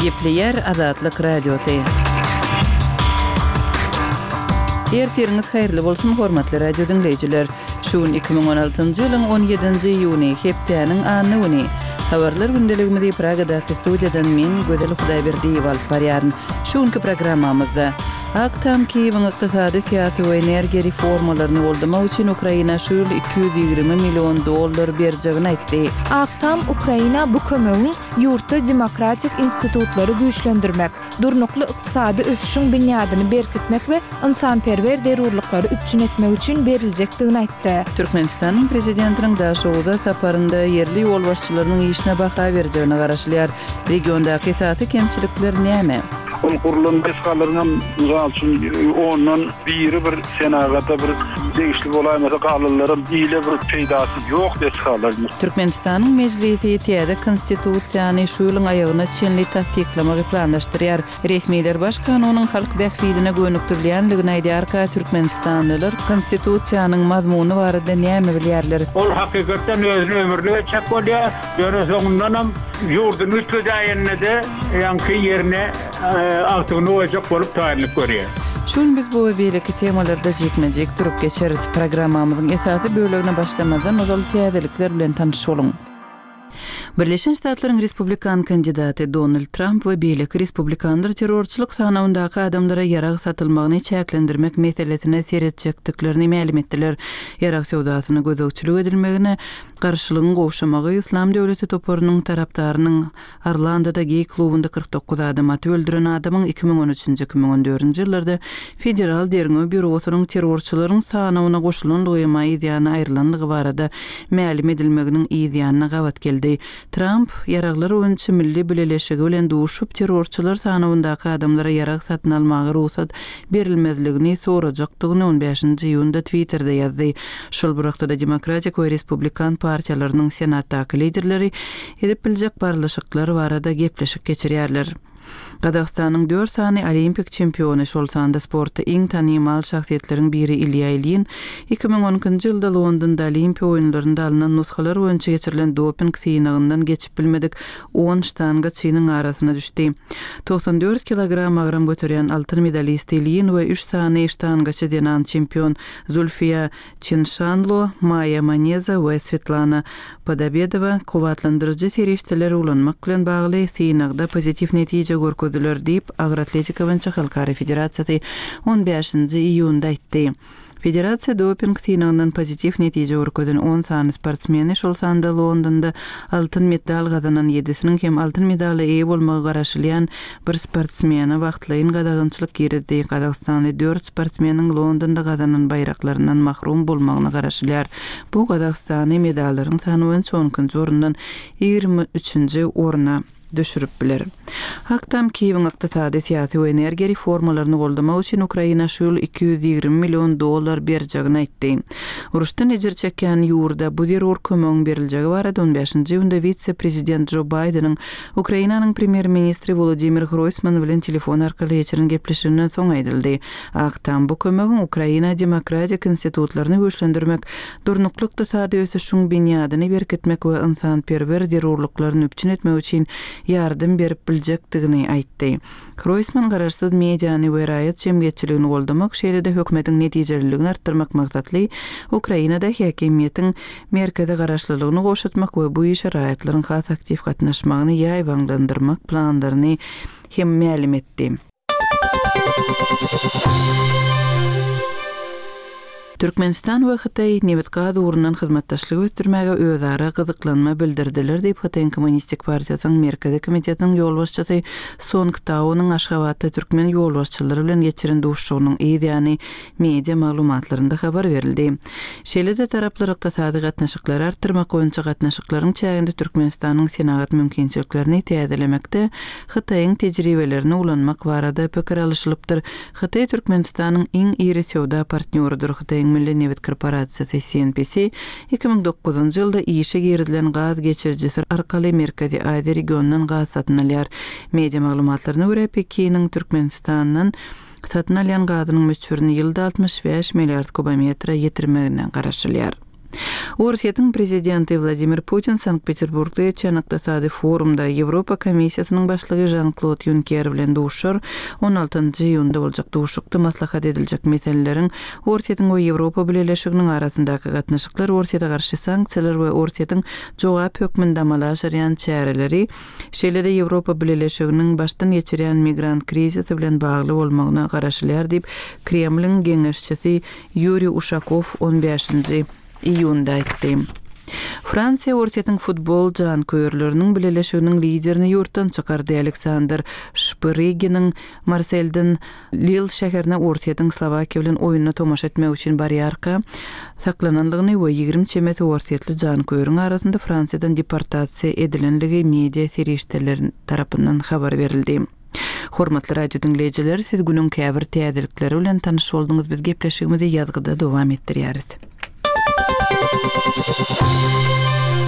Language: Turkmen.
Gepleyer Azatlyk Radiosu. Ertiriniz hayırlı bolsun hormatly radio dinleyijiler. Şuun 2016-njy ýylyň 17-nji ýuny hepdeniň anyny. Habarlar gündeligimizi Pragada studiýadan men Gözel Hudaýberdiýew alyp barýaryn. Şuňky programmamyzda Aktam Kiýewiň ykdysady, syýasy we energiýa reformalaryny boldamak üçin Ukraina şu ýyl $220 million berjegiňi aýtdy. Aktam Ukraina bu kömegiň ýurtda demokratik institutlary güýçlendirmek, durnukly ykdysady ösüşiň binýadyny berkitmek we insanperwer derurlyklary üpçün etmek üçin berilejekdigini aýtdy. Türkmenistanyň prezidentiniň daşowda saparynda yerli ýol başçylarynyň işine baha berjegine garaşlýar. Regiondaky täze kemçilikler näme? Kurulun beskalarından üçün onun biri bir senagata bir değişlik olaymasa kalılarım ile bir peydası yok deskalarımız. Türkmenistanyň meclisi täze konstitusiýany şu ýylyň aýagyna çenli tasdiklamagy planlaşdyrýar. Resmiler baş kanunyň halk bähfidine gönükdirýänligini aýdýar. Türkmenistanlylar konstitusiýanyň mazmuny barada näme bilýärler? Ol hakykatdan özüni ömürlüge çek bolýar. Ýönetimden ýurdun üstüdäýende ýanky ýerine aktygyny oýjak bolup taýinlik görýär. Şun biz bu we beýleki temalarda jekmejek durup geçeriz. Programmamyzyň esasy bölegine başlamadan ozal täzelikler bilen tanış bolun. Birleşen Ştatlaryň Respublikan kandidaty Donald Trump we beýleki respublikanlar terrorçylyk sanawyndaky adamlara ýarag satylmagyny çäklendirmek meselesine seretjekdiklerini ma'lum etdiler. Ýarag sowdasyny gözegçilik edilmegine garşylygyny gowşamagy İslam döwleti toparynyň tarapdarynyň Orlandoda gay klubunda 49 adam öldüren adamyň 2013-2014-nji ýyllarda federal derňe bürosynyň terrorçylaryň sanawyna goşulanlygy ýa-da aýrylanlygy barada ma'lum edilmeginiň ýa-da gawat geldi. Trump yaraglar öňçi milli bileleşigi bilen duşup terrorçylar sanawyndaky adamlara yarag satyn almagy ruhsat berilmezligini sorajakdygyny 15-nji ýylda Twitter'da ýazdy. Şol burakda demokratik we respublikan partiýalarynyň senatdaky liderleri edip biljek barlaşyklar barada gepleşik geçirýärler. Qazaqstanyň 4 sany olimpik çempiony şol sanda sportda iň tanymal şahsiýetleriň biri Ilya Ilyin 2010-njy ýylda Londonda Olimpiýa oýunlarynda alynan nusxalar boýunça geçirilen doping synagyndan geçip bilmedik 10 ştanga çynyň arasyna düşdi. 94 kilogram agram götürýän altyn medalist Ilyin we 3 sany ştangaça denan çempion Zulfiya Chinshanlo, Maya Maneza we Svetlana Podobedova kuwatlandyrjy serişdeler ulanmak bilen bagly synagda pozitiv netije görkezdiler diýip Agratletika boýunça Halkara Federasiýasy 15-nji iýunda aýtdy. Federasiýa doping synagyndan pozitiv netije görkezden 10 sany sportmeni şol sanda Londonda altyn medal gazanan 7-siniň hem altyn medaly eýe bolmagy garaşylýan bir sportmeni wagtlaýyn gadagynçylyk girdi. Qazaqstanly 4 sportmeniň Londonda gazanan baýraklaryndan mahrum bolmagyny garaşylýar. Bu Qazaqstany medallaryň sany boýunça 10-njy orundan 23-nji oruna düşürüp biler. Aktam Kiýewiň ykdysady, syýasy we energiýa reformalaryny goldamak üçin Ukraina şu ýyl $220 million berjegini aýtdy. Uruşdan ejir çeken ýurda bu derur kömegiň beriljegi barada 15-nji ýylda vitse-prezident Joe Bideniň Ukrainanyň premier ministri Volodymyr Groysman bilen telefon arkaly geçiren gepleşiginiň soň aýdyldy. Aktam bu kömegiň Ukraina demokratik institutlaryny güýçlendirmek, durnukly ykdysady ösüşiň binýadyny berkitmek we insanperwer derurlyklaryny üpçün etmek üçin ýardym berip biljekdigini aýtdy. Groysman garaşsyz mediany we raýat jemgyýetçiligini goldamak, şeýlede hökümetiň netijeliligini artdyrmak maksatly Ukrainada häkimiýetiň merkeze garaşlylygyny goşatmak we bu işe raýatlaryň has aktiv gatnaşmagyny ýaýbanlandyrmak planlaryny hem ma'lum etdi. Türkmenistan we Hytaý Newit gaz urundan hyzmatdaşlyk ötürmäge özara gyzyklanma bildirdiler diýip Hytaýyň Kommunistik Partiýasynyň Merkezi Komitetiniň ýol başçysy Song Tao'nyň Aşgabatda türkmen ýol başçylary bilen geçiren duşuşynyň ýa-da media maglumatlarynda habar berildi. Şeýlede taraplar ykdysady gatnaşyklary artdyrmak boýunça gatnaşyklaryň çäginde Türkmenistanyň senat mümkinçiliklerini täzelemekde Hytaýyň tejribelerini ulanmak barada pikir alışylypdyr. Hytaý Türkmenistanyň iň iri sowda partneridir. Hytaýyň Milli Newit Korporasiýasy CNPC 2009-njy ýylda işe geridilen gaz geçirjisi arkaly Merkezi Aziýa regionundan gaz satyn alýar. Media maglumatlaryna görä Pekiniň Türkmenistanyň satyn alýan gazynyň möçürini ýylda 65 milliard kubometra ýetirmegine garaşylýar. Orsiýetin prezidenti Vladimir Putin Sankt-Peterburgda geçen ykdysady forumda Ýewropa Komissiýasynyň başlygy Jean-Claude Juncker bilen duşar 16-njy ýylda boljak duşukda maslahat ediljek meseleleriň Orsiýetin we Ýewropa Birleşiginiň arasyndaky gatnaşyklar, Orsiýeta garşy sanksiýalar we Orsiýetin jogap hökmünde amalaşýan çäreleri, şeýle-de Ýewropa Birleşiginiň başdan geçirýän migrant krizisi bilen bagly bolmagyna garaşylýar diýip Kremliň geňeşçisi Yuriy Ushakov 15-nji iyunda aýtdy. Fransiýa Orsiýetin futbol janköýerleriniň Birleşiginiň liderini ýurtdan çykardy. Alexander Şpyriginiň Marselden Lille şäherine Orsiýetin Slovakiýa bilen oýunyna tomaşa etmek üçin barýarka saklananlygyny we 20 çemet Orsiýetli janköýeriň arasynda Fransiýadan deportasiýa edilenligi media serişdeleri tarapyndan habar berildi. Hormatly radio dinleýijiler, siz günüň käbir täzelikleri bilen tanyş boldyňyz. Biz gepleşigimizi ýazgyda dowam etdirýäris.